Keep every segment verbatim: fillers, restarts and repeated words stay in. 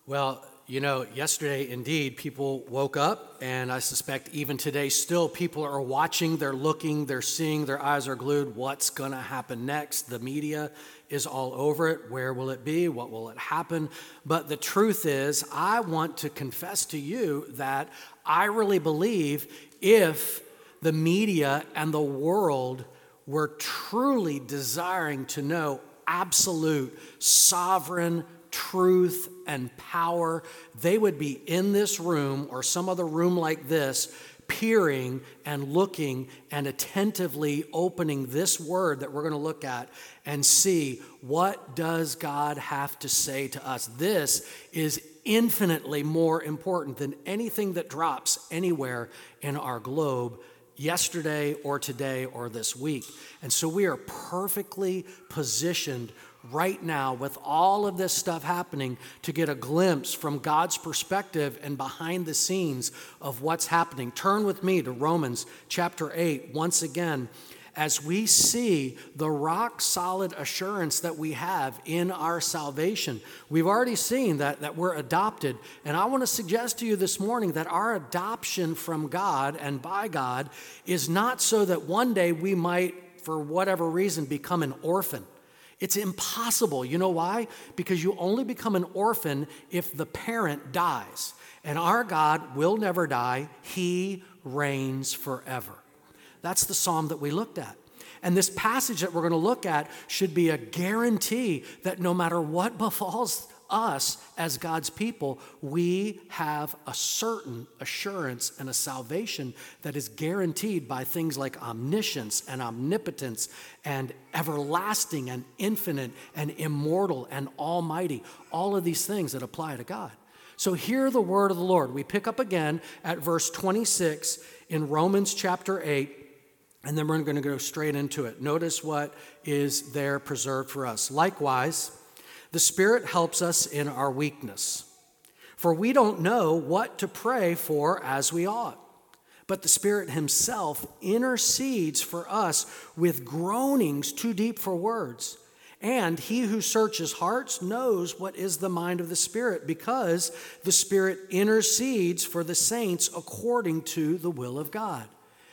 Well, you know, yesterday, indeed, people woke up, and I suspect even today still people are watching, they're looking, they're seeing, their eyes are glued. What's going to happen next? The media is all over it. Where will it be? What will it happen? But the truth is, I want to confess to you that I really believe if the media and the world were truly desiring to know absolute, sovereign truth and power, they would be in this room or some other room like this, peering and looking and attentively opening this word that we're going to look at and see, what does God have to say to us? This is infinitely more important than anything that drops anywhere in our globe yesterday or today or this week. And so we are perfectly positioned right now with all of this stuff happening to get a glimpse from God's perspective and behind the scenes of what's happening. Turn with me to Romans chapter eight once again as we see the rock solid assurance that we have in our salvation. We've already seen that, that we're adopted, and I want to suggest to you this morning that our adoption from God and by God is not so that one day we might, for whatever reason, become an orphan. It's impossible. You know why? Because you only become an orphan if the parent dies. And our God will never die. He reigns forever. That's the psalm that we looked at. And this passage that we're going to look at should be a guarantee that no matter what befalls us as God's people, we have a certain assurance and a salvation that is guaranteed by things like omniscience and omnipotence and everlasting and infinite and immortal and almighty, all of these things that apply to God. So hear the word of the Lord. We pick up again at verse twenty-six in Romans chapter eight, and then we're going to go straight into it. Notice what is there preserved for us. Likewise, the Spirit helps us in our weakness, for we don't know what to pray for as we ought. But the Spirit himself intercedes for us with groanings too deep for words. And he who searches hearts knows what is the mind of the Spirit, because the Spirit intercedes for the saints according to the will of God.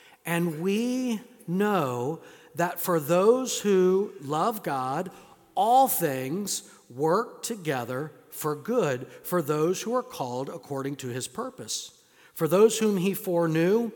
And we know that for those who love God, all things work together for good for those who are called according to his purpose. For those whom he foreknew,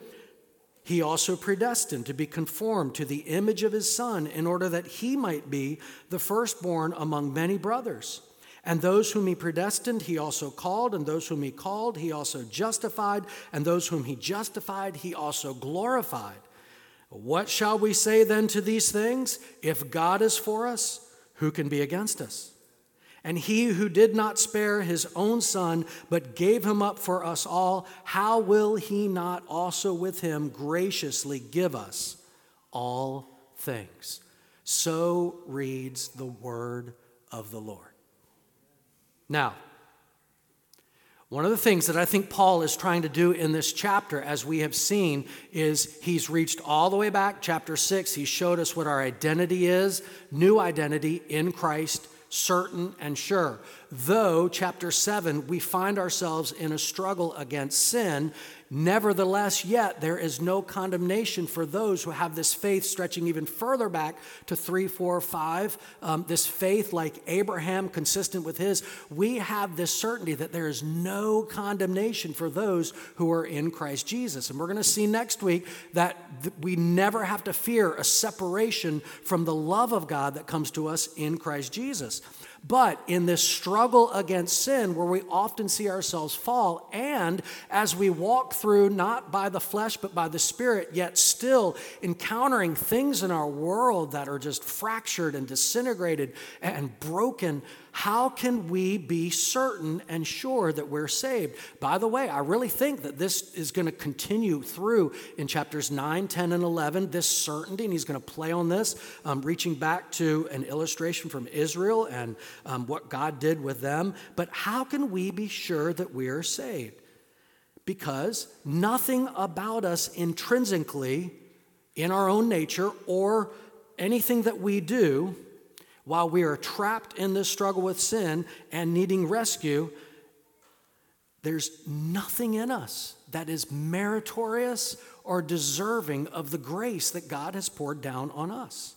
he also predestined to be conformed to the image of his Son, in order that he might be the firstborn among many brothers. And those whom he predestined, he also called, and those whom he called, he also justified, and those whom he justified, he also glorified. What shall we say then to these things? If God is for us, who can be against us? And he who did not spare his own Son, but gave him up for us all, how will he not also with him graciously give us all things? So reads the word of the Lord. Now, one of the things that I think Paul is trying to do in this chapter, as we have seen, is he's reached all the way back, chapter six. He showed us what our identity is, new identity in Christ, certain and sure. Though, chapter seven, we find ourselves in a struggle against sin, nevertheless, yet there is no condemnation for those who have this faith stretching even further back to three, four, five. Um, this faith like Abraham, consistent with his. We have this certainty that there is no condemnation for those who are in Christ Jesus. And we're going to see next week that th- we never have to fear a separation from the love of God that comes to us in Christ Jesus. But in this struggle against sin, where we often see ourselves fall, and as we walk through, not by the flesh, but by the Spirit, yet still encountering things in our world that are just fractured and disintegrated and broken, how can we be certain and sure that we're saved? By the way, I really think that this is going to continue through in chapters nine, ten, and eleven, this certainty, and he's going to play on this, um, reaching back to an illustration from Israel and um, what God did with them. But how can we be sure that we are saved? Because nothing about us intrinsically in our own nature or anything that we do while we are trapped in this struggle with sin and needing rescue there's nothing in us that is meritorious or deserving of the grace that God has poured down on us.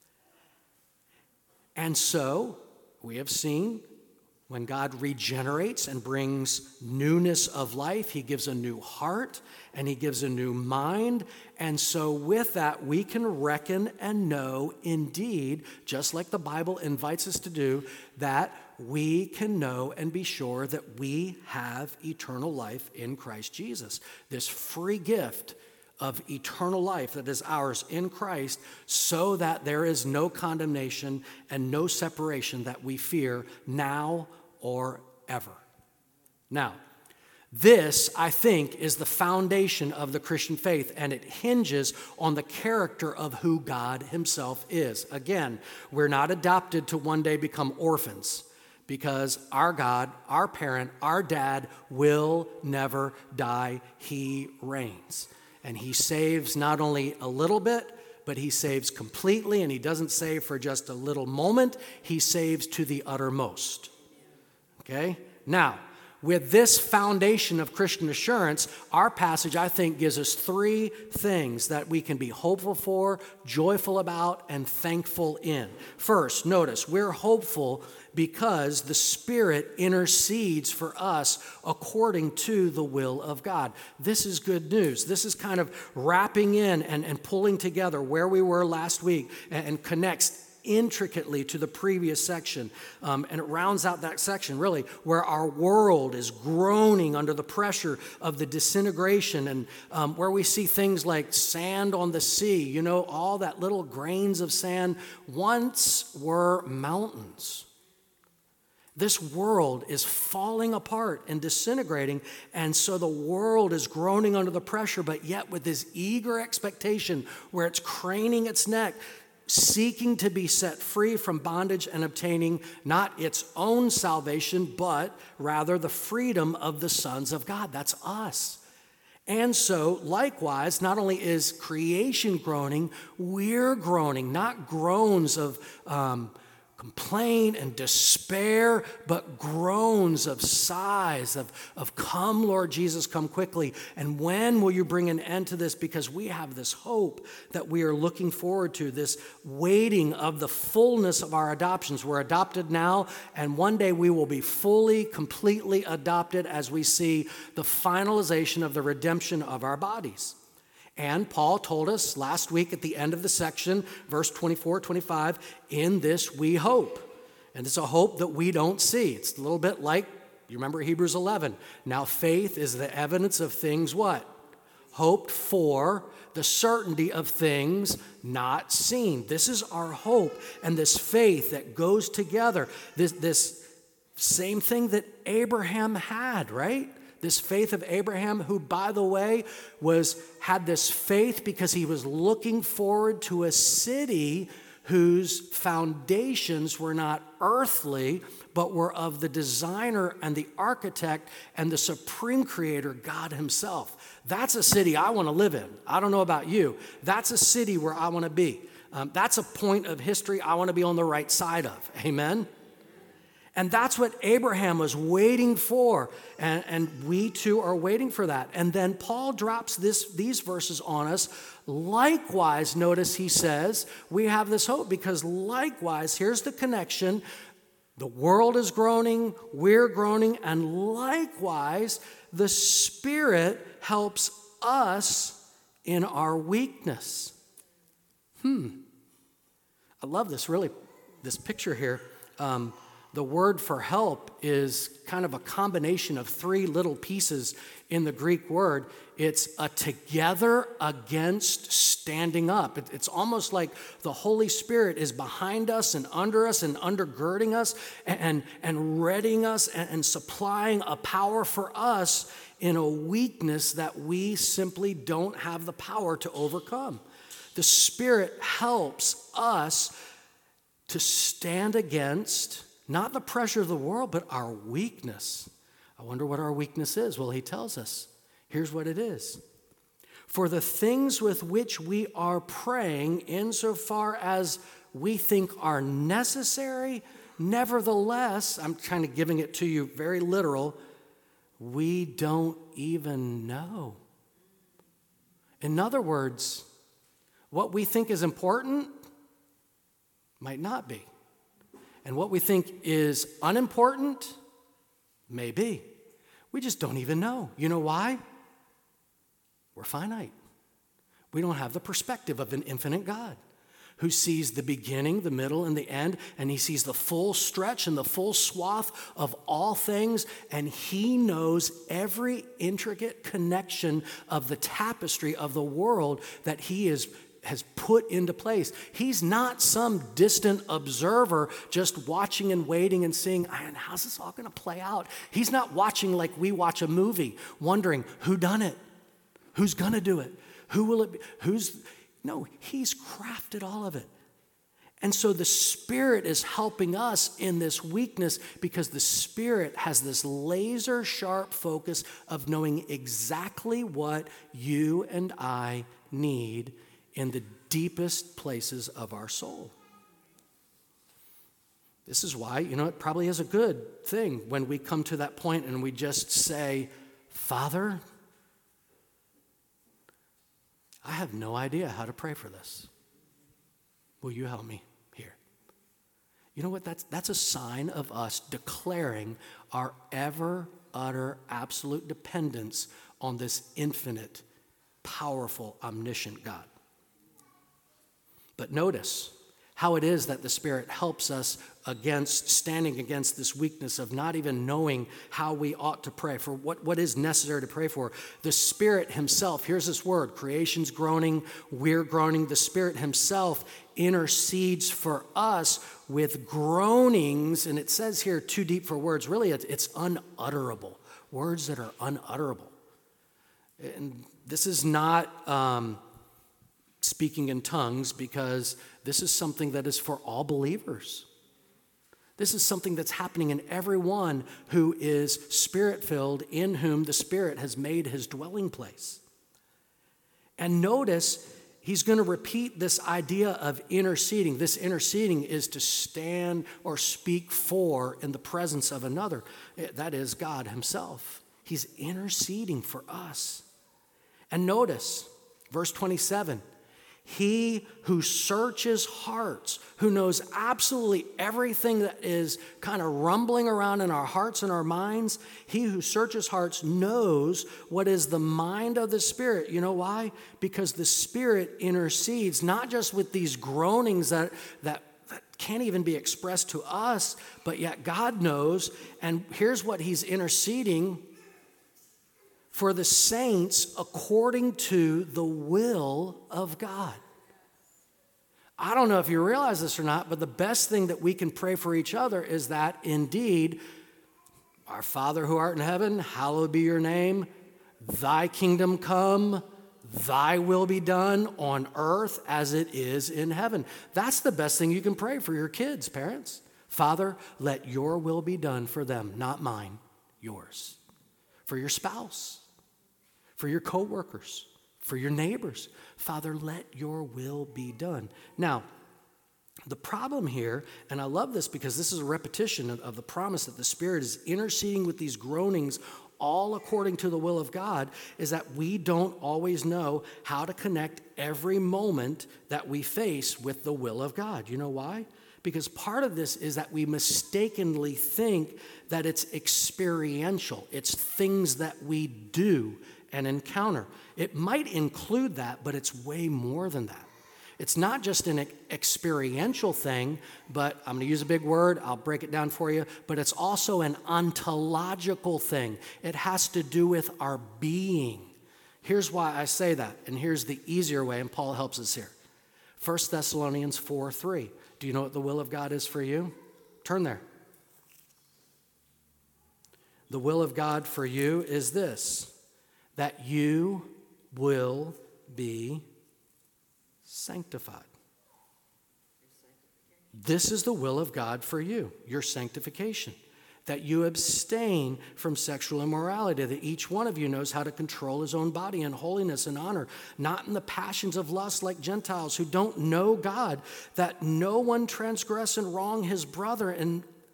And so, we have seen when God regenerates and brings newness of life, he gives a new heart and he gives a new mind. And so with that, we can reckon and know indeed, just like the Bible invites us to do, that we can know and be sure that we have eternal life in Christ Jesus. This free gift of eternal life that is ours in Christ, so that there is no condemnation and no separation that we fear now or ever. Now, this, I think, is the foundation of the Christian faith, and it hinges on the character of who God himself is. Again, we're not adopted to one day become orphans, because our God, our parent, our dad will never die. He reigns. And he saves not only a little bit, but he saves completely, and he doesn't save for just a little moment. He saves to the uttermost. Okay? Now, with this foundation of Christian assurance, our passage, I think, gives us three things that we can be hopeful for, joyful about, and thankful in. First, notice, we're hopeful because the Spirit intercedes for us according to the will of God. This is good news. This is kind of wrapping in and, and pulling together where we were last week and, and connects intricately to the previous section. Um, and it rounds out that section, really, where our world is groaning under the pressure of the disintegration, and um, where we see things like sand on the sea. You know, all that little grains of sand once were mountains. This world is falling apart and disintegrating, and so the world is groaning under the pressure, but yet with this eager expectation where it's craning its neck, seeking to be set free from bondage and obtaining not its own salvation, but rather the freedom of the sons of God. That's us. And so, likewise, not only is creation groaning, we're groaning, not groans of um, complaint and despair, but groans of sighs of, of come, Lord Jesus, come quickly. And when will you bring an end to this? Because we have this hope that we are looking forward to, this waiting of the fullness of our adoptions. We're adopted now, and one day we will be fully, completely adopted as we see the finalization of the redemption of our bodies. And Paul told us last week at the end of the section, verse twenty-four, twenty-five, in this we hope. And it's a hope that we don't see. It's a little bit like, you remember Hebrews eleven. Now faith is the evidence of things what? Hoped for, the certainty of things not seen. This is our hope and this faith that goes together. This, this same thing that Abraham had, right? This faith of Abraham, who, by the way, was had this faith because he was looking forward to a city whose foundations were not earthly, but were of the designer and the architect and the supreme creator, God himself. That's a city I want to live in. I don't know about you. That's a city where I want to be. Um, that's a point of history I want to be on the right side of. Amen? And that's what Abraham was waiting for, and, and we too are waiting for that. And then Paul drops this, these verses on us. Likewise, notice he says, we have this hope because likewise, here's the connection. The world is groaning, we're groaning, and likewise, the Spirit helps us in our weakness. Hmm. I love this, really, this picture here. Um, The word for help is kind of a combination of three little pieces in the Greek word. It's a together against standing up. It's almost like the Holy Spirit is behind us and under us and undergirding us and, and readying us and, and supplying a power for us in a weakness that we simply don't have the power to overcome. The Spirit helps us to stand against not the pressure of the world, but our weakness. I wonder what our weakness is. Well, he tells us. Here's what it is. For the things with which we are praying, insofar as we think are necessary, nevertheless, I'm kind of giving it to you very literal, we don't even know. In other words, what we think is important might not be. And what we think is unimportant may be. We just don't even know. You know why? We're finite. We don't have the perspective of an infinite God who sees the beginning, the middle, and the end, and he sees the full stretch and the full swath of all things, and he knows every intricate connection of the tapestry of the world that he is has put into place. He's not some distant observer just watching and waiting and seeing, "Man, how's this all going to play out?" He's not watching like we watch a movie, wondering who done it, who's going to do it, who will it be, who's... No, he's crafted all of it. And so the Spirit is helping us in this weakness because the Spirit has this laser sharp focus of knowing exactly what you and I need in the deepest places of our soul. This is why, you know, it probably is a good thing when we come to that point and we just say, "Father, I have no idea how to pray for this. Will you help me here?" You know what? That's, that's a sign of us declaring our ever, utter, absolute dependence on this infinite, powerful, omniscient God. But notice how it is that the Spirit helps us against, standing against this weakness of not even knowing how we ought to pray, for what, what is necessary to pray for. The Spirit himself, here's this word, creation's groaning, we're groaning. The Spirit himself intercedes for us with groanings, and it says here, too deep for words. Really, it's, it's unutterable, words that are unutterable. And this is not... Um, speaking in tongues, because this is something that is for all believers. This is something that's happening in everyone who is Spirit-filled, in whom the Spirit has made his dwelling place. And notice, he's going to repeat this idea of interceding. This interceding is to stand or speak for in the presence of another. That is God himself. He's interceding for us. And notice, verse twenty-seven, he who searches hearts, who knows absolutely everything that is kind of rumbling around in our hearts and our minds, he who searches hearts knows what is the mind of the Spirit. You know why? Because the Spirit intercedes, not just with these groanings that, that, that can't even be expressed to us, but yet God knows. And here's what he's interceding for the saints according to the will of God. I don't know if you realize this or not, but the best thing that we can pray for each other is that indeed, our Father who art in heaven, hallowed be your name, thy kingdom come, thy will be done on earth as it is in heaven. That's the best thing you can pray for your kids, parents. Father, let your will be done for them, not mine, yours. For your spouse, for your coworkers, for your neighbors. Father, let your will be done. Now, the problem here, and I love this because this is a repetition of, of the promise that the Spirit is interceding with these groanings all according to the will of God, is that we don't always know how to connect every moment that we face with the will of God. You know why? Because part of this is that we mistakenly think that it's experiential. It's things that we do and encounter. It might include that, but it's way more than that. It's not just an experiential thing, but I'm going to use a big word, I'll break it down for you, but it's also an ontological thing. It has to do with our being. Here's why I say that, and here's the easier way, and Paul helps us here. First Thessalonians four three. Do you know what the will of God is for you? Turn there. The will of God for you is this, that you will be sanctified. This is the will of God for you, your sanctification, that you abstain from sexual immorality, that each one of you knows how to control his own body in holiness and honor, not in the passions of lust like Gentiles who don't know God, that no one transgress and wrong his brother, and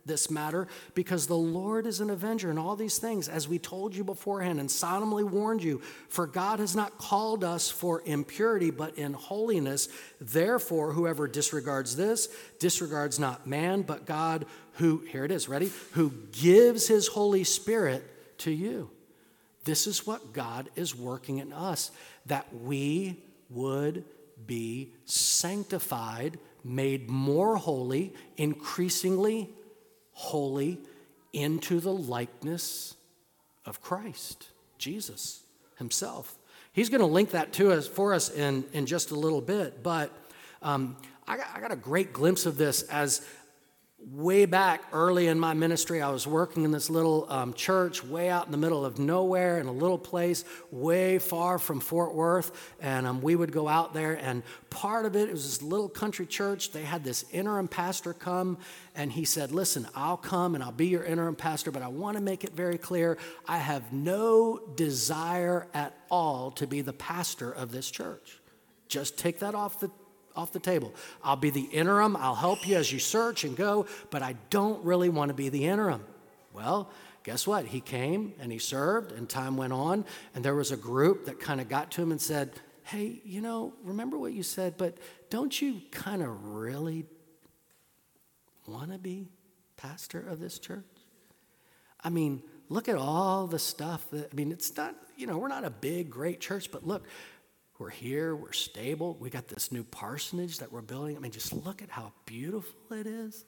this matter, because the Lord is an avenger in all these things, as we told you beforehand and solemnly warned you. For God has not called us for impurity, but in holiness. Therefore, whoever disregards this, disregards not man, but God, who, here it is, ready? Who gives his Holy Spirit to you. This is what God is working in us, that we would be sanctified, made more holy, increasingly holy, into the likeness of Christ, Jesus himself. He's going to link that to us for us in, in just a little bit, but um, I, got, I got a great glimpse of this as way back early in my ministry. I was working in this little um, church way out in the middle of nowhere in a little place way far from Fort Worth, and um, we would go out there, and part of it, it was this little country church. They had this interim pastor come, and he said, listen, I'll come and I'll be your interim pastor, but I want to make it very clear, I have no desire at all to be the pastor of this church. Just take that off the off the table. I'll be the interim. I'll help you as you search and go, but I don't really want to be the interim. Well, guess what? He came and he served, and time went on, and there was a group that kind of got to him and said, hey, you know, remember what you said, but don't you kind of really want to be pastor of this church? I mean, look at all the stuff that, I mean, it's not, you know, we're not a big, great church, but look, we're here, we're stable, we got this new parsonage that we're building. I mean, just look at how beautiful it is.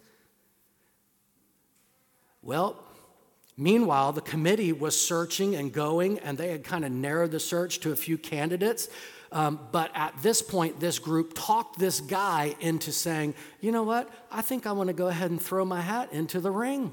Well, meanwhile, the committee was searching and going, and they had kind of narrowed the search to a few candidates. Um, but at this point, this group talked this guy into saying, you know what, I think I want to go ahead and throw my hat into the ring.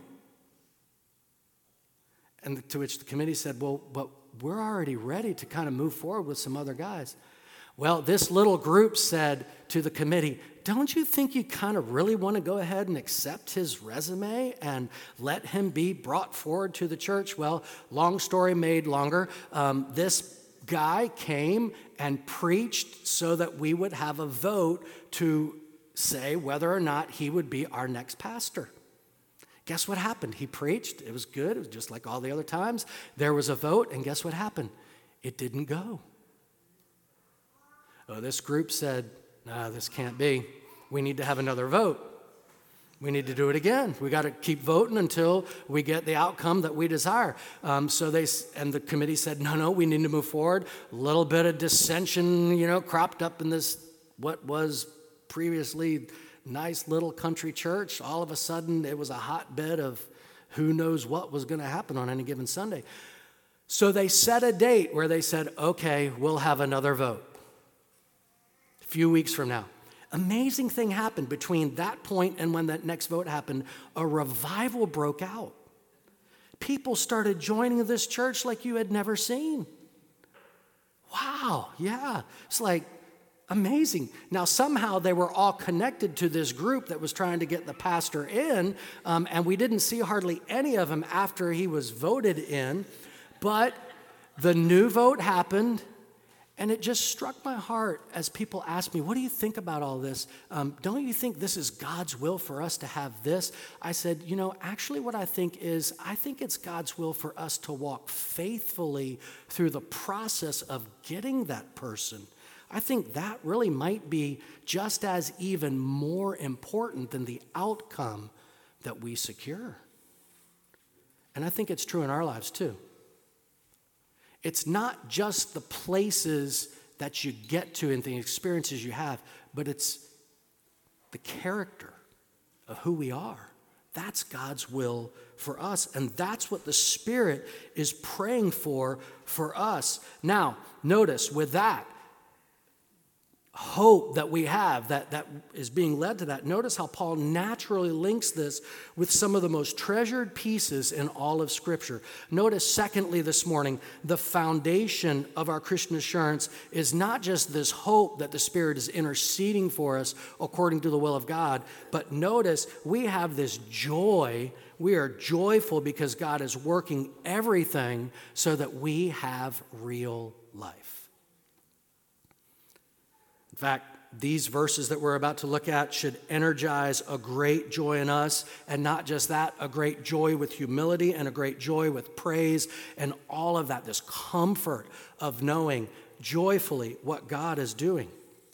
And to which the committee said, well, but we're already ready to kind of move forward with some other guys. Well, this little group said to the committee, don't you think you kind of really want to go ahead and accept his resume and let him be brought forward to the church? Well, long story made longer. Um, this guy came and preached so that we would have a vote to say whether or not he would be our next pastor. Guess what happened? He preached. It was good. It was just like all the other times. There was a vote, and guess what happened? It didn't go. Oh, this group said, no, this can't be. We need to have another vote. We need to do it again. We got to keep voting until we get the outcome that we desire. Um, so they, and the committee said, no, no, we need to move forward. A little bit of dissension, you know, cropped up in this, what was previously nice little country church. All of a sudden, it was a hotbed of who knows what was going to happen on any given Sunday. So they set a date where they said, okay, we'll have another vote a few weeks from now. Amazing thing happened between that point and when that next vote happened. A revival broke out. People started joining this church like you had never seen. Wow, yeah. It's like, amazing. Now, somehow they were all connected to this group that was trying to get the pastor in, um, and we didn't see hardly any of him after he was voted in. But the new vote happened, and it just struck my heart as people asked me, what do you think about all this? Um, don't you think this is God's will for us to have this? I said, you know, actually what I think is, I think it's God's will for us to walk faithfully through the process of getting that person. I think that really might be just as even more important than the outcome that we secure. And I think it's true in our lives too. It's not just the places that you get to and the experiences you have, but it's the character of who we are. That's God's will for us, and that's what the Spirit is praying for for us. Now, notice with that, hope that we have that, that is being led to that. Notice how Paul naturally links this with some of the most treasured pieces in all of Scripture. Notice, secondly, this morning, the foundation of our Christian assurance is not just this hope that the Spirit is interceding for us according to the will of God, but notice we have this joy. We are joyful because God is working everything so that we have real life. In fact, these verses that we're about to look at should energize a great joy in us, and not just that, a great joy with humility and a great joy with praise and all of that, this comfort of knowing joyfully what God is doing.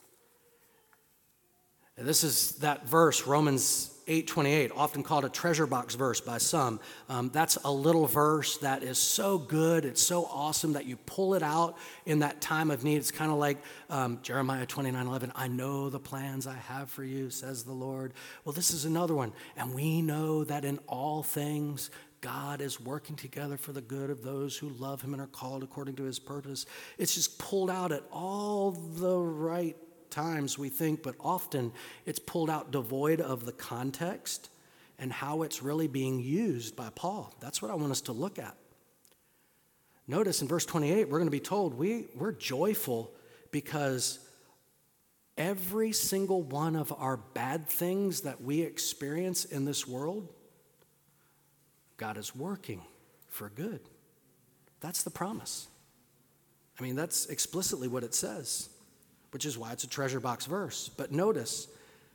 And this is that verse, Romans eight twenty-eight, often called a treasure box verse by some. Um, that's a little verse that is so good, it's so awesome that you pull it out in that time of need. It's kind of like um, Jeremiah twenty-nine eleven, I know the plans I have for you, says the Lord. Well, this is another one. And we know that in all things, God is working together for the good of those who love him and are called according to his purpose. It's just pulled out at all the right times, we think, but often it's pulled out devoid of the context and how it's really being used by Paul. That's what I want us to look at. Notice in verse twenty-eight, we're going to be told we, we're joyful because every single one of our bad things that we experience in this world, God is working for good. That's the promise. I mean, that's explicitly what it says, which is why it's a treasure box verse. But notice,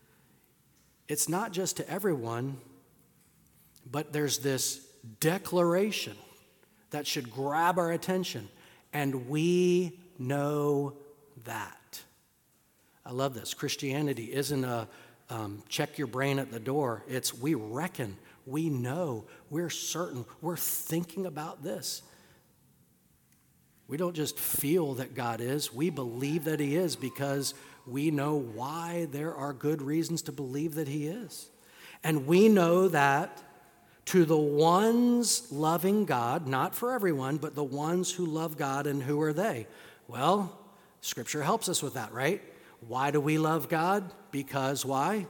it's not just to everyone, but there's this declaration that should grab our attention, and we know that. I love this. Christianity isn't a um, check your brain at the door. It's we reckon, we know, we're certain, we're thinking about this. We don't just feel that God is, we believe that he is because we know why there are good reasons to believe that he is. And we know that to the ones loving God, not for everyone, but the ones who love God, and who are they? Well, Scripture helps us with that, right? Why do we love God? Because why?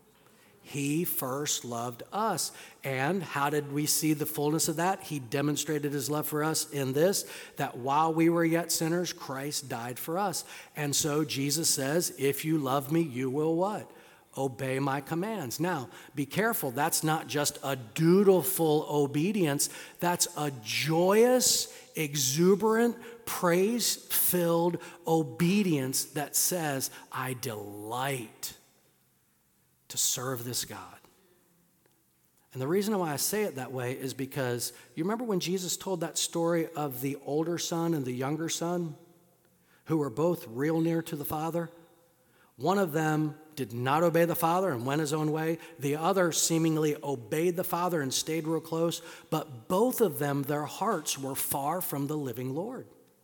He first loved us. And how did we see the fullness of that? He demonstrated his love for us in this, that while we were yet sinners, Christ died for us. And so Jesus says, if you love me, you will what? Obey my commands. Now, be careful. That's not just a dutiful obedience. That's a joyous, exuberant, praise-filled obedience that says, I delight to serve this God. And the reason why I say it that way is because you remember when Jesus told that story of the older son and the younger son who were both real near to the Father? One of them did not obey the Father and went his own way. The other seemingly obeyed the Father and stayed real close. But both of them, their hearts were far from the living Lord.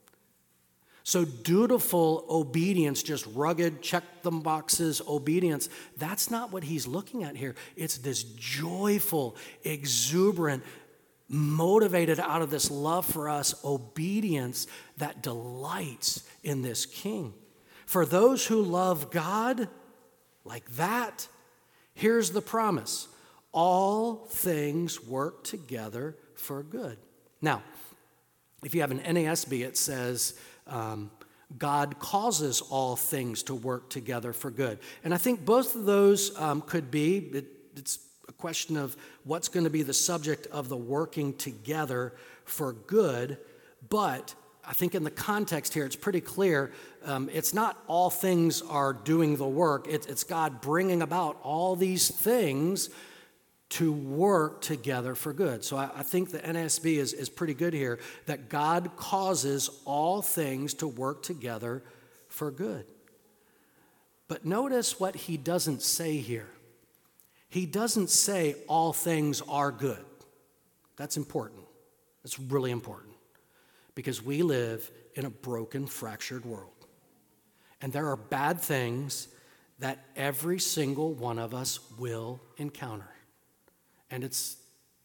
So dutiful obedience, just rugged, check the boxes obedience, that's not what he's looking at here. It's this joyful, exuberant, motivated out of this love for us obedience that delights in this King. For those who love God like that, here's the promise. All things work together for good. Now, if you have an N A S B, it says, Um, God causes all things to work together for good. And I think both of those um, could be, it, it's a question of what's going to be the subject of the working together for good. But I think in the context here, it's pretty clear. Um, it's not all things are doing the work. It, it's God bringing about all these things to work together for good. So I, I think the N A S B is, is pretty good here, that God causes all things to work together for good. But notice what he doesn't say here. He doesn't say all things are good. That's important. That's really important. Because we live in a broken, fractured world. And there are bad things that every single one of us will encounter. And it's,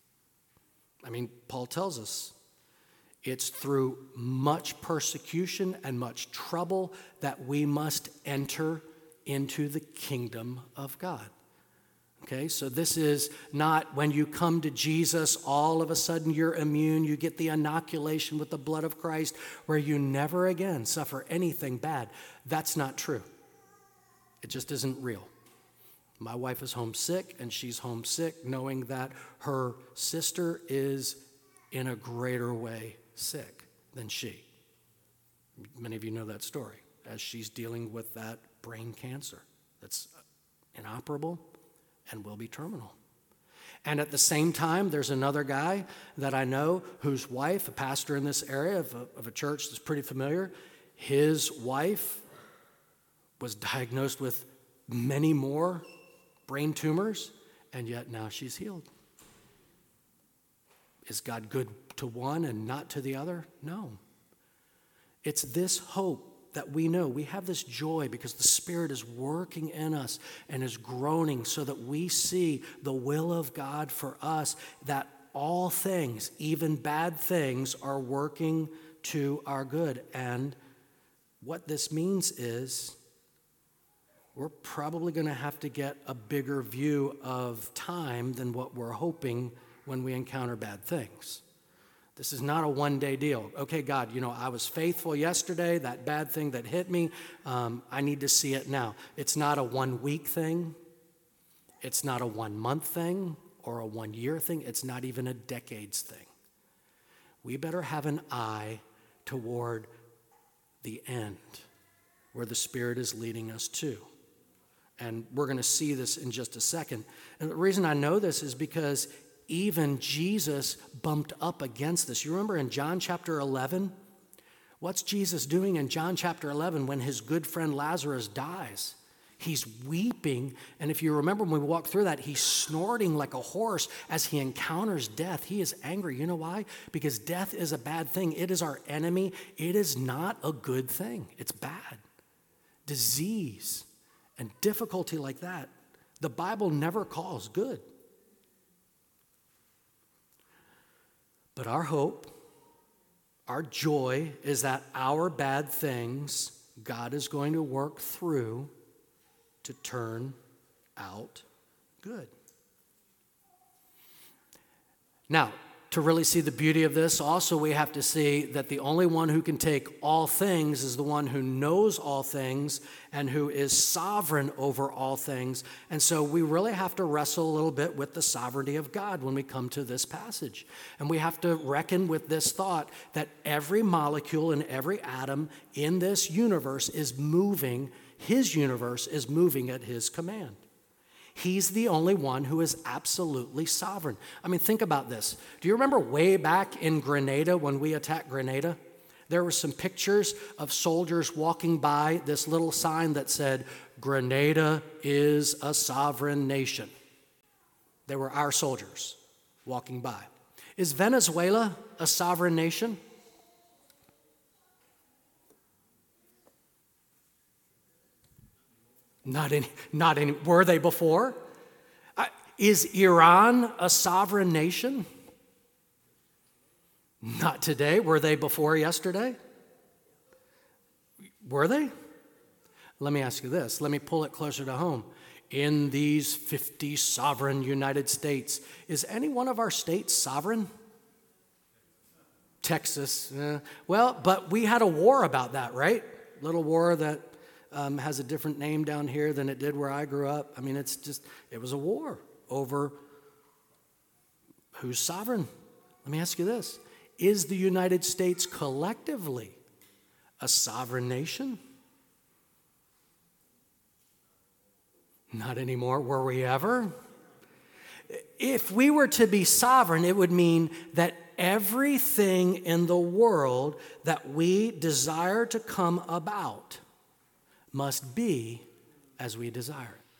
I mean, Paul tells us, it's through much persecution and much trouble that we must enter into the kingdom of God. Okay, so this is not when you come to Jesus, all of a sudden you're immune, you get the inoculation with the blood of Christ, where you never again suffer anything bad. That's not true. It just isn't real. My wife is homesick, and she's homesick knowing that her sister is in a greater way sick than she. Many of you know that story. as she's dealing with that brain cancer that's inoperable and will be terminal. And at the same time, there's another guy that I know whose wife, a pastor in this area of a, of a church that's pretty familiar, his wife was diagnosed with many more brain tumors, and yet now she's healed. Is God good to one and not to the other? No. It's this hope that we know. We have this joy because the Spirit is working in us and is groaning so that we see the will of God for us, that all things, even bad things, are working to our good. And what this means is we're probably going to have to get a bigger view of time than what we're hoping when we encounter bad things. This is not a one-day deal. Okay, God, you know, I was faithful yesterday. That bad thing that hit me, um, I need to see it now. It's not a one-week thing. It's not a one-month thing or a one-year thing. It's not even a decades thing. We better have an eye toward the end, where the Spirit is leading us to. And we're going to see this in just a second. And the reason I know this is because even Jesus bumped up against this. You remember in John chapter eleven? What's Jesus doing in John chapter eleven when his good friend Lazarus dies? He's weeping, and if you remember when we walked through that, he's snorting like a horse as he encounters death. He is angry. You know why? Because death is a bad thing. It is our enemy. It is not a good thing. It's bad. Disease and difficulty like that, the Bible never calls good. But our hope, our joy is that our bad things, God is going to work through to turn out good. Now, to really see the beauty of this, also we have to see that the only one who can take all things is the one who knows all things and who is sovereign over all things. And so we really have to wrestle a little bit with the sovereignty of God when we come to this passage. And we have to reckon with this thought that every molecule and every atom in this universe is moving, his universe is moving at his command. He's the only one who is absolutely sovereign. I mean, think about this. Do you remember way back in Grenada when we attacked Grenada? There were some pictures of soldiers walking by this little sign that said, "Grenada is a sovereign nation." They were our soldiers walking by. Is Venezuela a sovereign nation? Not any, not any. Were they before? Uh, is Iran a sovereign nation? Not today. Were they before yesterday? Were they? Let me ask you this. Let me pull it closer to home. In these fifty sovereign United States, is any one of our states sovereign? Texas. Eh. Well, but we had a war about that, right? Little war that Um, has a different name down here than it did where I grew up. I mean, it's just, it was a war over who's sovereign. Let me ask you this. Is the United States collectively a sovereign nation? Not anymore. Were we ever? If we were to be sovereign, it would mean that everything in the world that we desire to come about must be as we desire it.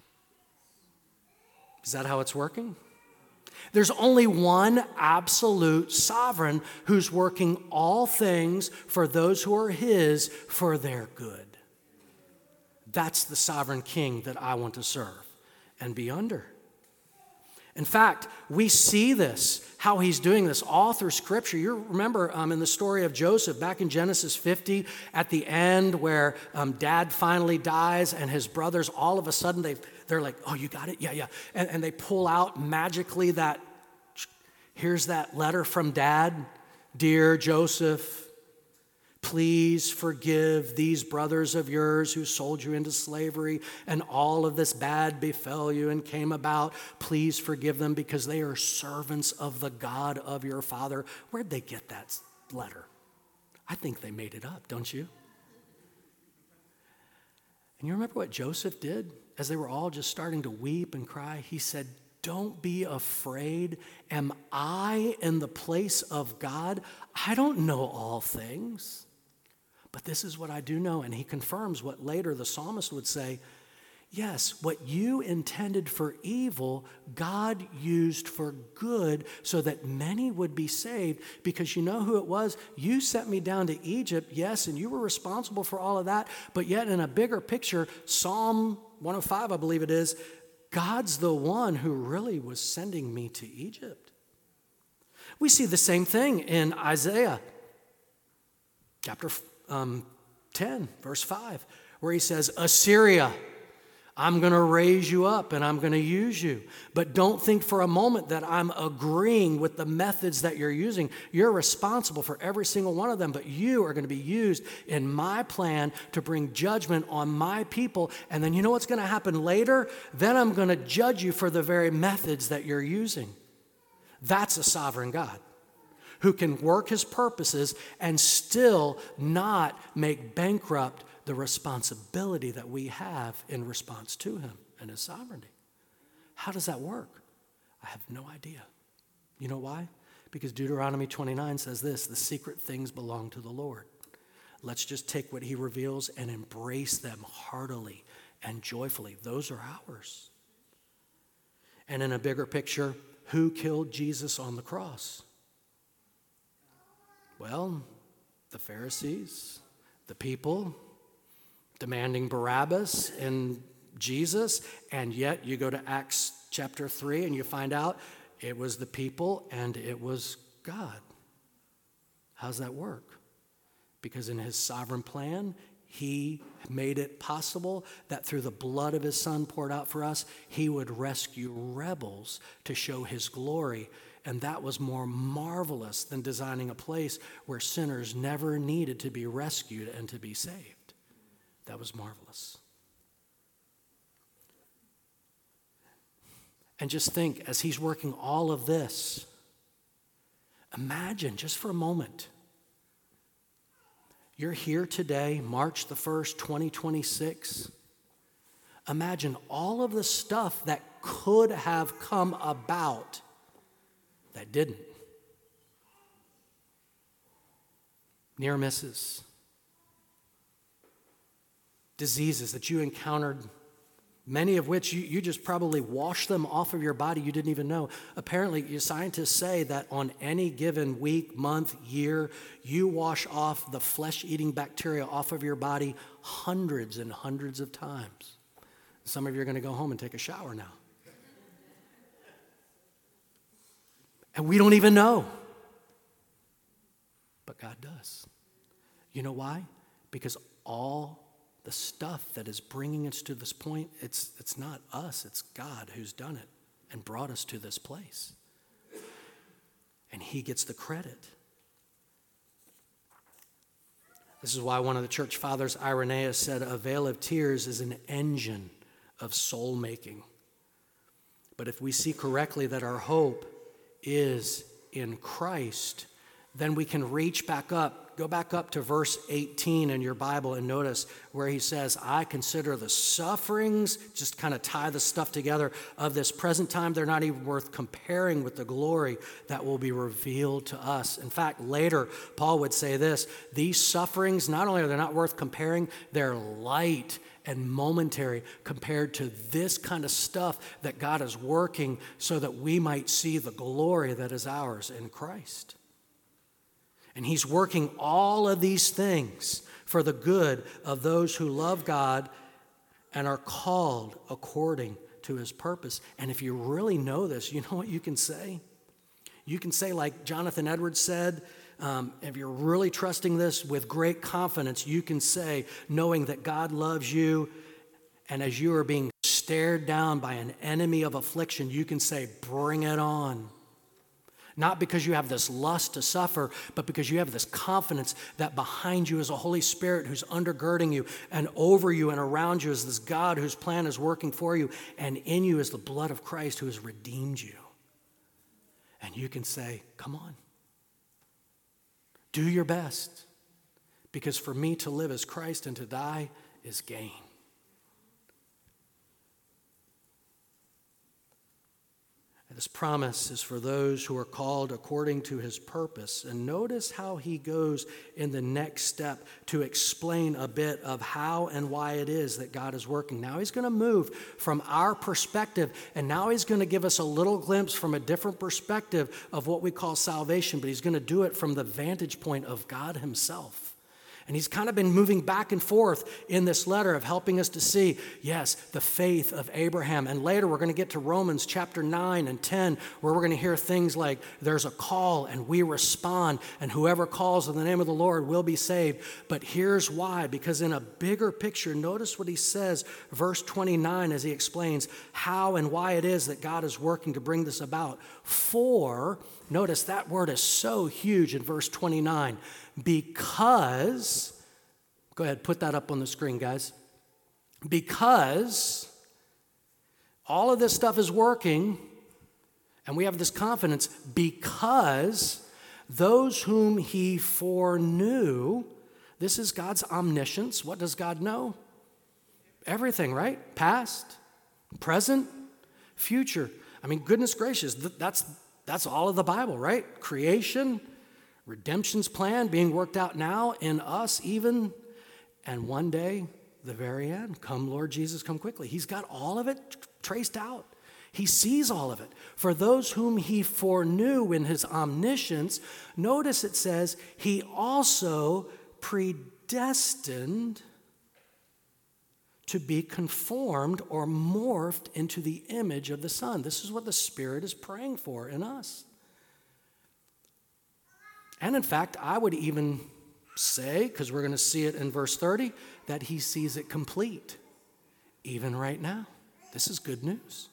Is that how it's working? There's only one absolute sovereign who's working all things for those who are his for their good. That's the sovereign king that I want to serve and be under. In fact, we see this, how he's doing this all through Scripture. You remember um, in the story of Joseph, back in Genesis fifty, at the end where um, dad finally dies and his brothers, all of a sudden, they they're like, "Oh, you got it? Yeah, yeah." And, and they pull out magically that, here's that letter from dad. "Dear Joseph, please forgive these brothers of yours who sold you into slavery, and all of this bad befell you and came about. Please forgive them because they are servants of the God of your father." Where'd they get that letter? I think they made it up, don't you? And you remember what Joseph did as they were all just starting to weep and cry? He said, don't be afraid. Am I in the place of God? I don't know all things, but this is what I do know. And he confirms what later the psalmist would say, yes, what you intended for evil, God used for good so that many would be saved. Because you know who it was? You sent me down to Egypt, yes, and you were responsible for all of that. But yet in a bigger picture, Psalm one oh five, I believe it is, God's the one who really was sending me to Egypt. We see the same thing in Isaiah chapter um, ten, verse five, where he says, Assyria, I'm going to raise you up and I'm going to use you. But don't think for a moment that I'm agreeing with the methods that you're using. You're responsible for every single one of them, but you are going to be used in my plan to bring judgment on my people. And then you know what's going to happen later? Then I'm going to judge you for the very methods that you're using. That's a sovereign God who can work his purposes and still not make bankrupt the responsibility that we have in response to him and his sovereignty. How does that work? I have no idea. You know why? Because Deuteronomy twenty-nine says this, the secret things belong to the Lord. Let's just take what he reveals and embrace them heartily and joyfully. Those are ours. And in a bigger picture, who killed Jesus on the cross? Well, the Pharisees, the people, demanding Barabbas and Jesus, and yet you go to Acts chapter three and you find out it was the people and it was God. How's that work? Because in his sovereign plan, he made it possible that through the blood of his son poured out for us, he would rescue rebels to show his glory. And that was more marvelous than designing a place where sinners never needed to be rescued and to be saved. That was marvelous. And just think, as he's working all of this, imagine just for a moment, you're here today, March the first, twenty twenty-six. Imagine all of the stuff that could have come about that didn't. Near misses. Diseases that you encountered, many of which you, you just probably washed them off of your body you didn't even know. Apparently, scientists say that on any given week, month, year, you wash off the flesh-eating bacteria off of your body hundreds and hundreds of times. Some of you are going to go home and take a shower now. And we don't even know. But God does. You know why? Because all the stuff that is bringing us to this point, it's, it's not us, it's God who's done it and brought us to this place. And he gets the credit. This is why one of the church fathers, Irenaeus, said, a veil of tears is an engine of soul making. But if we see correctly that our hope is in Christ, then we can reach back up, go back up to verse eighteen in your Bible and notice where he says, I consider the sufferings, just kind of tie the stuff together, of this present time, they're not even worth comparing with the glory that will be revealed to us. In fact, later, Paul would say this, these sufferings, not only are they not worth comparing, they're light and momentary compared to this kind of stuff that God is working so that we might see the glory that is ours in Christ. And he's working all of these things for the good of those who love God and are called according to his purpose. And if you really know this, you know what you can say? You can say, like Jonathan Edwards said, um, if you're really trusting this with great confidence, you can say, knowing that God loves you, and as you are being stared down by an enemy of affliction, you can say, bring it on. Not because you have this lust to suffer, but because you have this confidence that behind you is a Holy Spirit who's undergirding you, and over you and around you is this God whose plan is working for you, and in you is the blood of Christ who has redeemed you. And you can say, come on, do your best, because for me to live is Christ and to die is gain. This promise is for those who are called according to his purpose. And notice how he goes in the next step to explain a bit of how and why it is that God is working. Now he's going to move from our perspective, and now he's going to give us a little glimpse from a different perspective of what we call salvation, but he's going to do it from the vantage point of God himself. And he's kind of been moving back and forth in this letter of helping us to see, yes, the faith of Abraham. And later we're going to get to Romans chapter nine and ten, where we're going to hear things like there's a call and we respond, and whoever calls in the name of the Lord will be saved. But here's why, because in a bigger picture, notice what he says, verse twenty-nine, as he explains how and why it is that God is working to bring this about. For, notice that word is so huge in verse twenty-nine. Because, go ahead, put that up on the screen, guys. Because all of this stuff is working, and we have this confidence, because those whom he foreknew, this is God's omniscience. What does God know? Everything, right? Past, present, future. I mean, goodness gracious, that's, that's all of the Bible, right? Creation, redemption's plan being worked out now in us even, and one day, the very end. Come, Lord Jesus, come quickly. He's got all of it traced out. He sees all of it. For those whom he foreknew in his omniscience, notice it says, he also predestined to be conformed or morphed into the image of the Son. This is what the Spirit is praying for in us. And in fact, I would even say, because we're going to see it in verse thirty, that he sees it complete, even right now. This is good news.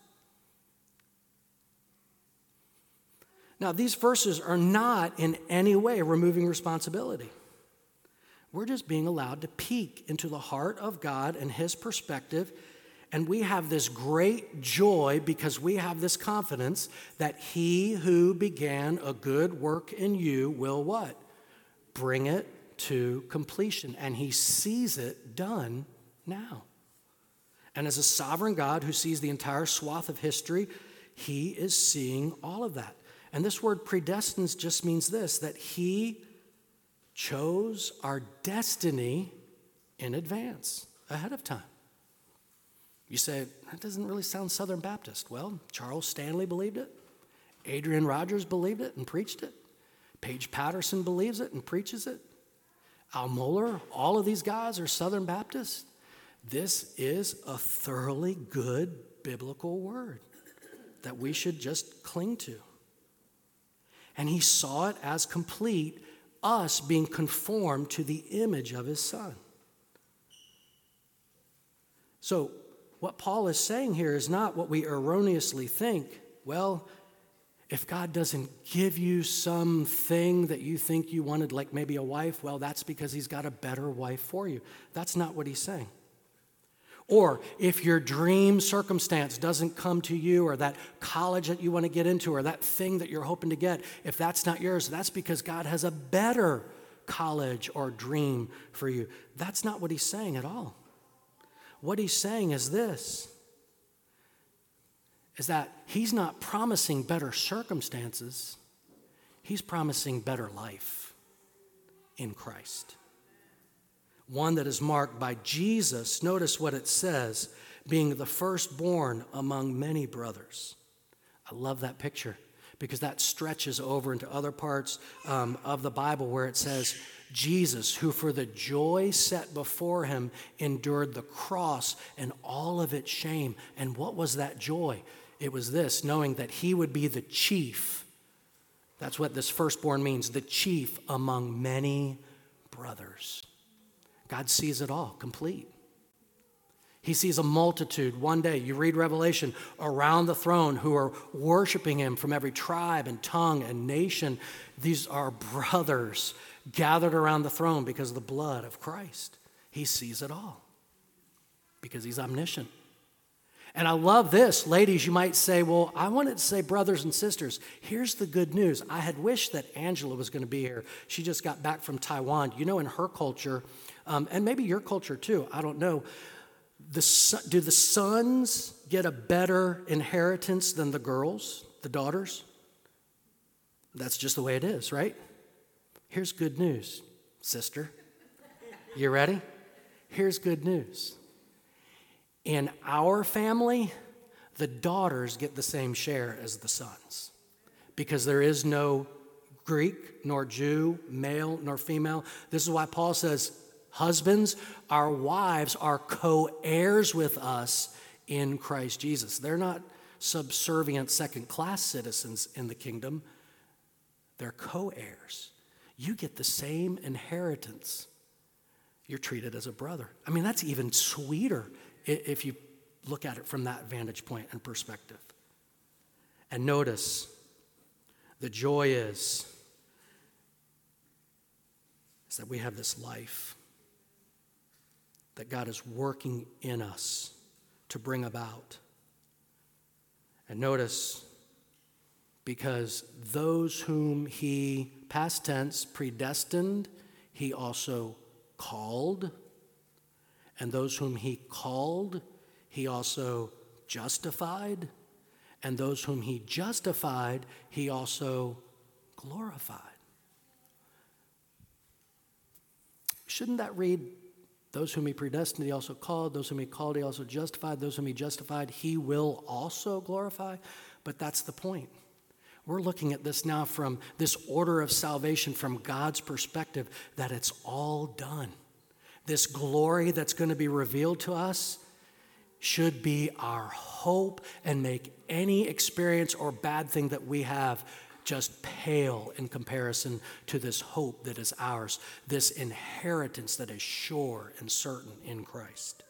Now, these verses are not in any way removing responsibility. We're just being allowed to peek into the heart of God and his perspective. And we have this great joy because we have this confidence that he who began a good work in you will what? Bring it to completion. And he sees it done now. And as a sovereign God who sees the entire swath of history, he is seeing all of that. And this word predestines just means this, that he chose our destiny in advance, ahead of time. You say, that doesn't really sound Southern Baptist. Well, Charles Stanley believed it. Adrian Rogers believed it and preached it. Paige Patterson believes it and preaches it. Al Mohler, all of these guys are Southern Baptists. This is a thoroughly good biblical word that we should just cling to. And he saw it as complete, us being conformed to the image of his Son. So, what Paul is saying here is not what we erroneously think. Well, if God doesn't give you something that you think you wanted, like maybe a wife, well, that's because he's got a better wife for you. That's not what he's saying. Or if your dream circumstance doesn't come to you, or that college that you want to get into, or that thing that you're hoping to get, if that's not yours, that's because God has a better college or dream for you. That's not what he's saying at all. What he's saying is this, is that he's not promising better circumstances. He's promising better life in Christ. One that is marked by Jesus, notice what it says, being the firstborn among many brothers. I love that picture because that stretches over into other parts um, of the Bible where it says, Jesus, who for the joy set before him endured the cross and all of its shame. And what was that joy? It was this, knowing that he would be the chief. That's what this firstborn means, the chief among many brothers. God sees it all, complete. He sees a multitude one day, you read Revelation, around the throne who are worshiping him from every tribe and tongue and nation. These are brothers gathered around the throne because of the blood of Christ. He sees it all because he's omniscient. And I love this. Ladies, you might say, well, I wanted to say brothers and sisters. Here's the good news. I had wished that Angela was going to be here. She just got back from Taiwan. You know, in her culture, um, and maybe your culture too, I don't know, the, do the sons get a better inheritance than the girls? the daughters. That's just the way it is, right? Here's good news, sister. You ready? Here's good news. In our family, the daughters get the same share as the sons because there is no Greek nor Jew, male nor female. This is why Paul says, husbands, our wives are co-heirs with us in Christ Jesus. They're not subservient second-class citizens in the kingdom. They're co-heirs. You get the same inheritance. You're treated as a brother. I mean, that's even sweeter if you look at it from that vantage point and perspective. And notice, the joy is, is that we have this life that God is working in us to bring about. And notice, because those whom he, past tense, predestined, he also called. And those whom he called, he also justified. And those whom he justified, he also glorified. Shouldn't that read, those whom he predestined, he also called. Those whom he called, he also justified. Those whom he justified, he will also glorify. But that's the point. We're looking at this now from this order of salvation from God's perspective, that it's all done. This glory that's going to be revealed to us should be our hope and make any experience or bad thing that we have just pale in comparison to this hope that is ours, this inheritance that is sure and certain in Christ.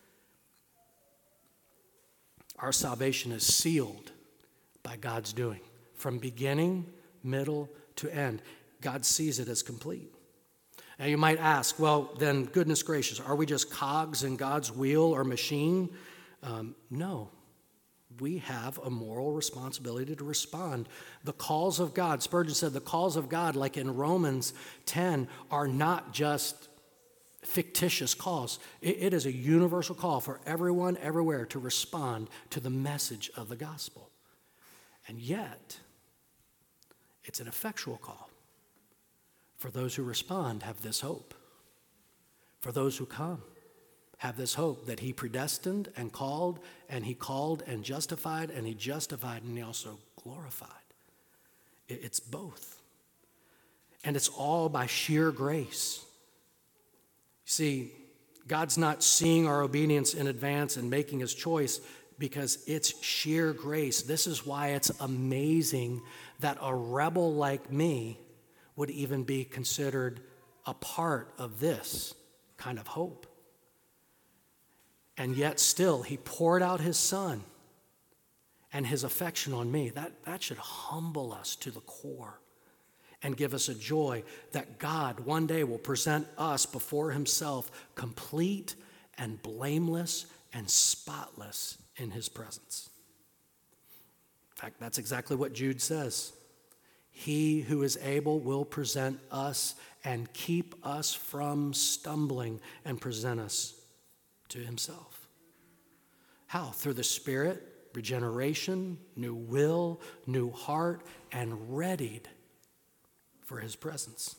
Our salvation is sealed by God's doing. From beginning, middle to end, God sees it as complete. Now you might ask, well, then goodness gracious, are we just cogs in God's wheel or machine? Um, no. We have a moral responsibility to respond. The calls of God, Spurgeon said, the calls of God, like in Romans ten, are not just fictitious calls. It, it is a universal call for everyone, everywhere to respond to the message of the gospel. And yet, it's an effectual call. For those who respond, have this hope. For those who come, have this hope that he predestined and called, and he called and justified, and he justified and he also glorified. It's both. And it's all by sheer grace. See, God's not seeing our obedience in advance and making his choice because it's sheer grace. This is why it's amazing that a rebel like me would even be considered a part of this kind of hope. And yet still, he poured out his son and his affection on me. That, that should humble us to the core and give us a joy that God one day will present us before himself complete and blameless and spotless in his presence. In fact, that's exactly what Jude says. He who is able will present us and keep us from stumbling and present us to himself. How? Through the Spirit, regeneration, new will, new heart, and readied for his presence.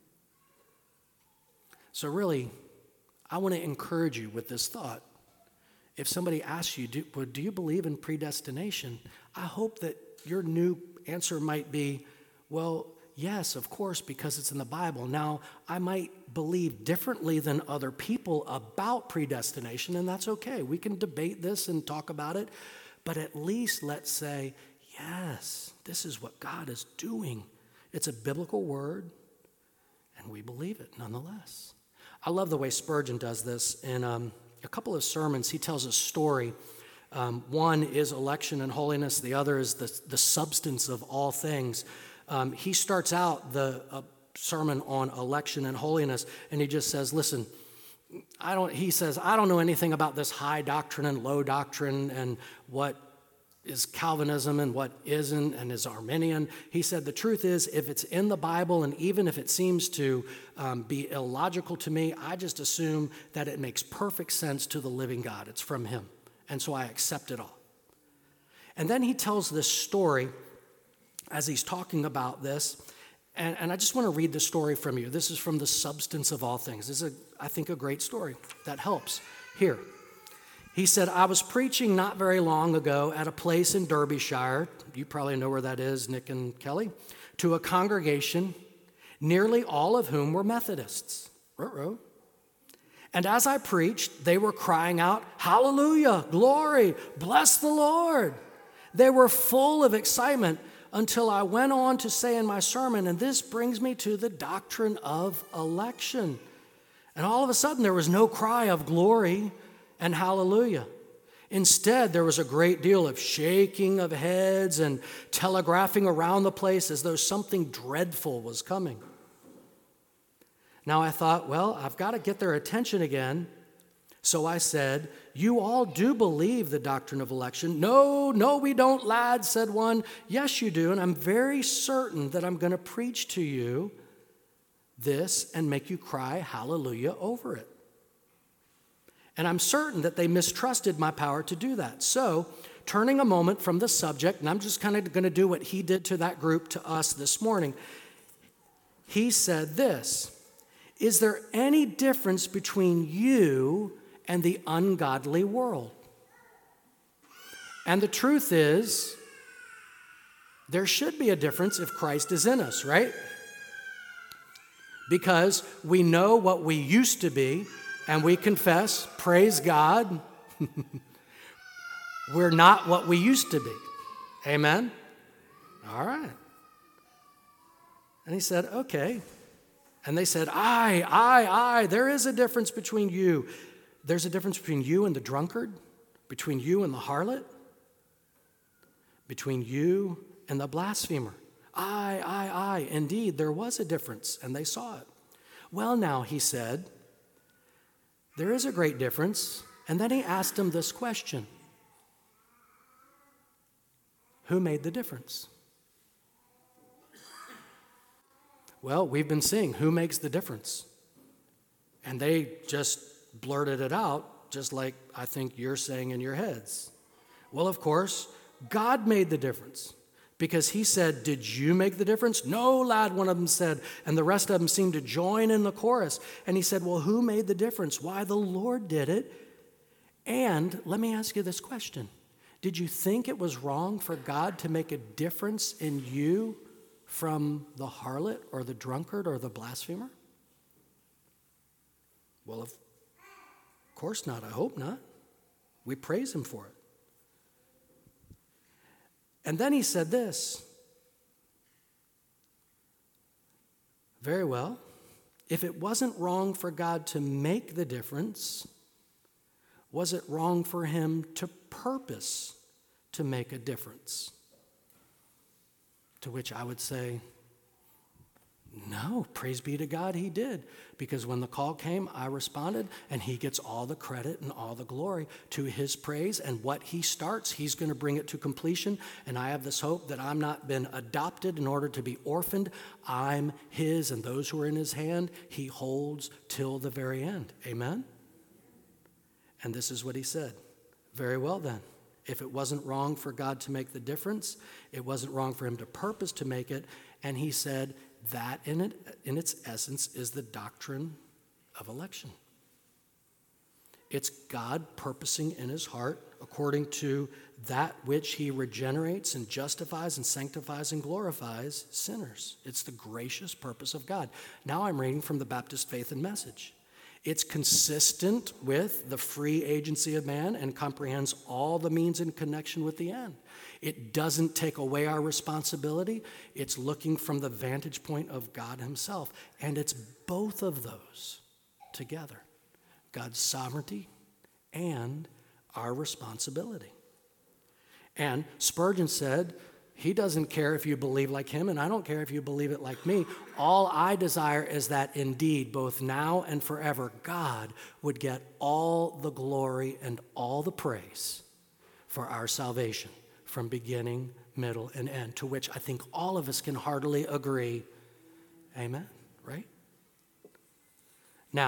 So really, I want to encourage you with this thought. If somebody asks you, do, well, do you believe in predestination? I hope that your new answer might be, well, yes, of course, because it's in the Bible. Now, I might believe differently than other people about predestination, and that's okay. We can debate this and talk about it, but at least let's say, yes, this is what God is doing. It's a biblical word, and we believe it nonetheless. I love the way Spurgeon does this. In um, a couple of sermons, he tells a story. Um, one is election and holiness. The other is the, the substance of all things. Um, he starts out the uh, sermon on election and holiness, and he just says, listen, I don't, he says, I don't know anything about this high doctrine and low doctrine and what is Calvinism and what isn't and is Arminian. He said, the truth is, if it's in the Bible and even if it seems to um, be illogical to me, I just assume that it makes perfect sense to the living God. It's from him. And so I accept it all. And then he tells this story as he's talking about this. And, and I just want to read the story from you. This is from The Substance of All Things. This is, a, I think, a great story that helps. Here, he said, I was preaching not very long ago at a place in Derbyshire. You probably know where that is, Nick and Kelly. To a congregation, nearly all of whom were Methodists. Ruh-roh. And as I preached, they were crying out, hallelujah, glory, bless the Lord. They were full of excitement until I went on to say in my sermon, and this brings me to the doctrine of election. And all of a sudden, there was no cry of glory and hallelujah. Instead, there was a great deal of shaking of heads and telegraphing around the place as though something dreadful was coming. Now I thought, well, I've got to get their attention again. So I said, you all do believe the doctrine of election. No, no, we don't, lad, said one. Yes, you do, and I'm very certain that I'm going to preach to you this and make you cry hallelujah over it. And I'm certain that they mistrusted my power to do that. So, turning a moment from the subject, and I'm just kind of going to do what he did to that group to us this morning, he said this, is there any difference between you and the ungodly world? And the truth is, there should be a difference if Christ is in us, right? Because we know what we used to be, and we confess, praise God, we're not what we used to be. Amen? All right. And he said, okay. And they said, aye, aye, aye, there is a difference between you. There's a difference between you and the drunkard, between you and the harlot, between you and the blasphemer. Aye, aye, aye, indeed, there was a difference, and they saw it. Well, now, he said, there is a great difference. And then he asked him this question. Who made the difference? Well, we've been seeing who makes the difference. And they just blurted it out, just like I think you're saying in your heads. Well, of course, God made the difference. Because he said, did you make the difference? No, lad, one of them said. And the rest of them seemed to join in the chorus. And he said, well, who made the difference? Why, the Lord did it. And let me ask you this question. Did you think it was wrong for God to make a difference in you from the harlot or the drunkard or the blasphemer? Well, of course not. I hope not. We praise him for it. And then he said this. Very well. If it wasn't wrong for God to make the difference, was it wrong for him to purpose to make a difference? To which I would say, no, praise be to God, he did. Because when the call came, I responded, and he gets all the credit and all the glory to his praise. And what he starts, he's going to bring it to completion. And I have this hope that I'm not been adopted in order to be orphaned. I'm his, and those who are in his hand, he holds till the very end. Amen? And this is what he said. Very well then. If it wasn't wrong for God to make the difference, it wasn't wrong for him to purpose to make it. And he said, that in it, in its essence, is the doctrine of election. It's God purposing in his heart according to that which he regenerates and justifies and sanctifies and glorifies sinners. It's the gracious purpose of God. Now I'm reading from the Baptist Faith and Message. It's consistent with the free agency of man and comprehends all the means in connection with the end. It doesn't take away our responsibility. It's looking from the vantage point of God himself. And it's both of those together. God's sovereignty and our responsibility. And Spurgeon said, he doesn't care if you believe like him, and I don't care if you believe it like me. All I desire is that indeed, both now and forever, God would get all the glory and all the praise for our salvation from beginning, middle, and end, to which I think all of us can heartily agree. Amen, right? Now,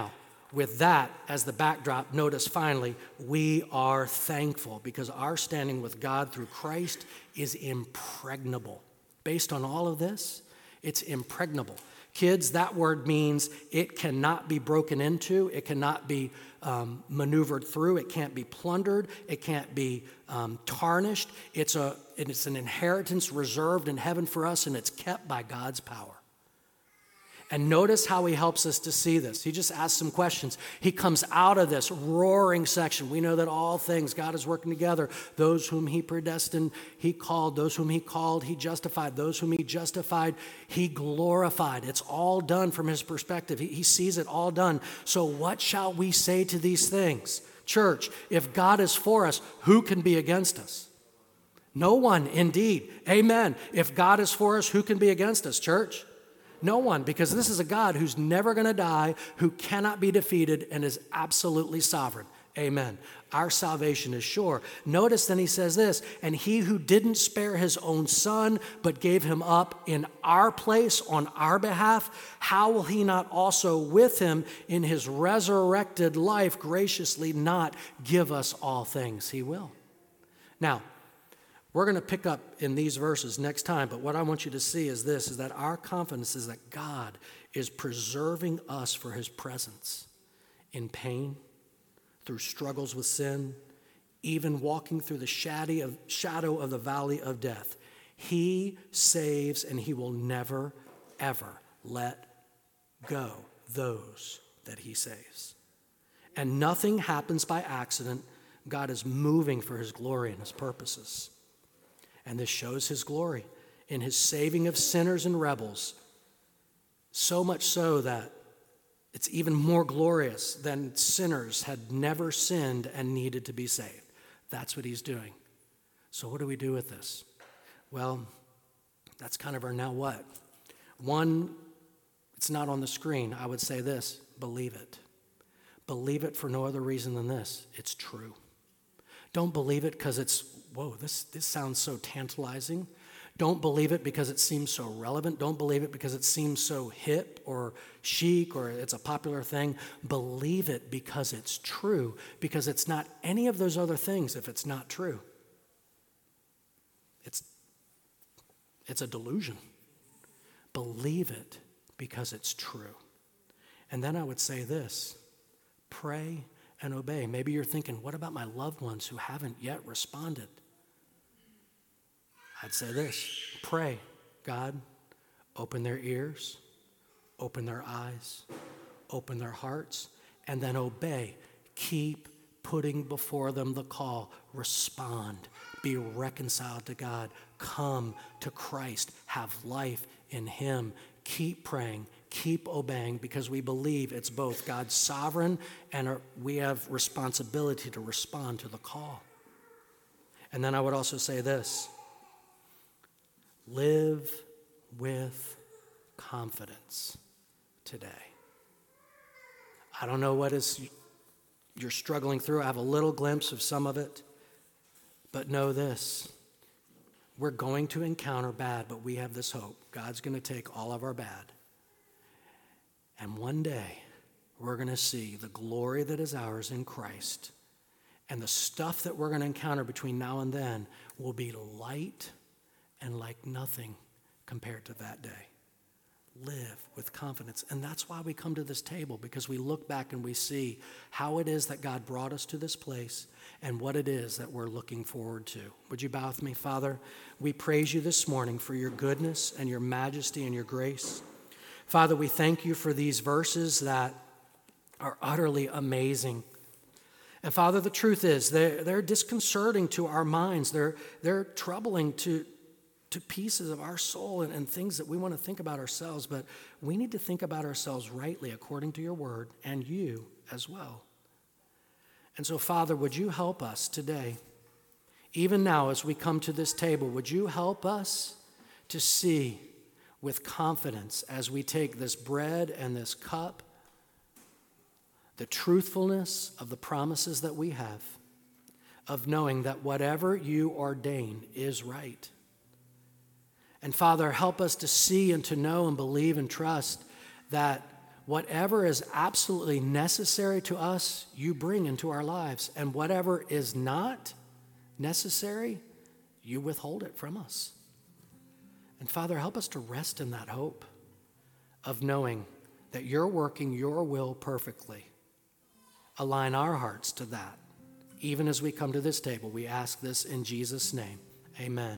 with that as the backdrop, notice finally, we are thankful because our standing with God through Christ is impregnable. Based on all of this, it's impregnable. Kids, that word means it cannot be broken into, it cannot be um, maneuvered through, it can't be plundered, it can't be um, tarnished. It's a, it's an inheritance reserved in heaven for us, and it's kept by God's power. And notice how he helps us to see this. He just asks some questions. He comes out of this roaring section. We know that all things, God is working together. Those whom he predestined, he called. Those whom he called, he justified. Those whom he justified, he glorified. It's all done from his perspective. He, he sees it all done. So what shall we say to these things? Church, if God is for us, who can be against us? No one, indeed. Amen. If God is for us, who can be against us, church? No one, because this is a God who's never going to die, who cannot be defeated, and is absolutely sovereign. Amen. Our salvation is sure. Notice then he says this, and he who didn't spare his own son, but gave him up in our place on our behalf, how will he not also with him in his resurrected life graciously not give us all things? He will. Now, we're going to pick up in these verses next time, but what I want you to see is this, is that our confidence is that God is preserving us for his presence in pain, through struggles with sin, even walking through the shadow of, shadow of the valley of death. He saves, and he will never, ever let go those that he saves. And nothing happens by accident. God is moving for his glory and his purposes. And this shows his glory in his saving of sinners and rebels, so much so that it's even more glorious than sinners had never sinned and needed to be saved. That's what he's doing. So what do we do with this? Well, that's kind of our now what? One, it's not on the screen. I would say this, believe it. Believe it for no other reason than this. It's true. Don't believe it because it's, whoa, this, this sounds so tantalizing. Don't believe it because it seems so relevant. Don't believe it because it seems so hip or chic or it's a popular thing. Believe it because it's true, because it's not any of those other things if it's not true. It's, it's a delusion. Believe it because it's true. And then I would say this, pray and obey. Maybe you're thinking, what about my loved ones who haven't yet responded? I'd say this, pray, God, open their ears, open their eyes, open their hearts, and then obey. Keep putting before them the call. Respond. Be reconciled to God. Come to Christ. Have life in him. Keep praying. Keep obeying, because we believe it's both God's sovereign and we have responsibility to respond to the call. And then I would also say this, live with confidence today. I don't know what is you're struggling through. I have a little glimpse of some of it, but know this, we're going to encounter bad, but we have this hope. God's going to take all of our bad. And one day, we're going to see the glory that is ours in Christ. And the stuff that we're going to encounter between now and then will be light and like nothing compared to that day. Live with confidence. And that's why we come to this table, because we look back and we see how it is that God brought us to this place and what it is that we're looking forward to. Would you bow with me? Father, we praise you this morning for your goodness and your majesty and your grace. Father, we thank you for these verses that are utterly amazing. And Father, the truth is they're, they're disconcerting to our minds. They're, they're troubling to, to pieces of our soul and, and things that we want to think about ourselves. But we need to think about ourselves rightly according to your word, and you as well. And so, Father, would you help us today, even now as we come to this table, would you help us to see with confidence as we take this bread and this cup, the truthfulness of the promises that we have, of knowing that whatever you ordain is right. And Father, help us to see and to know and believe and trust that whatever is absolutely necessary to us, you bring into our lives. And whatever is not necessary, you withhold it from us. And Father, help us to rest in that hope of knowing that you're working your will perfectly. Align our hearts to that. Even as we come to this table, we ask this in Jesus' name. Amen.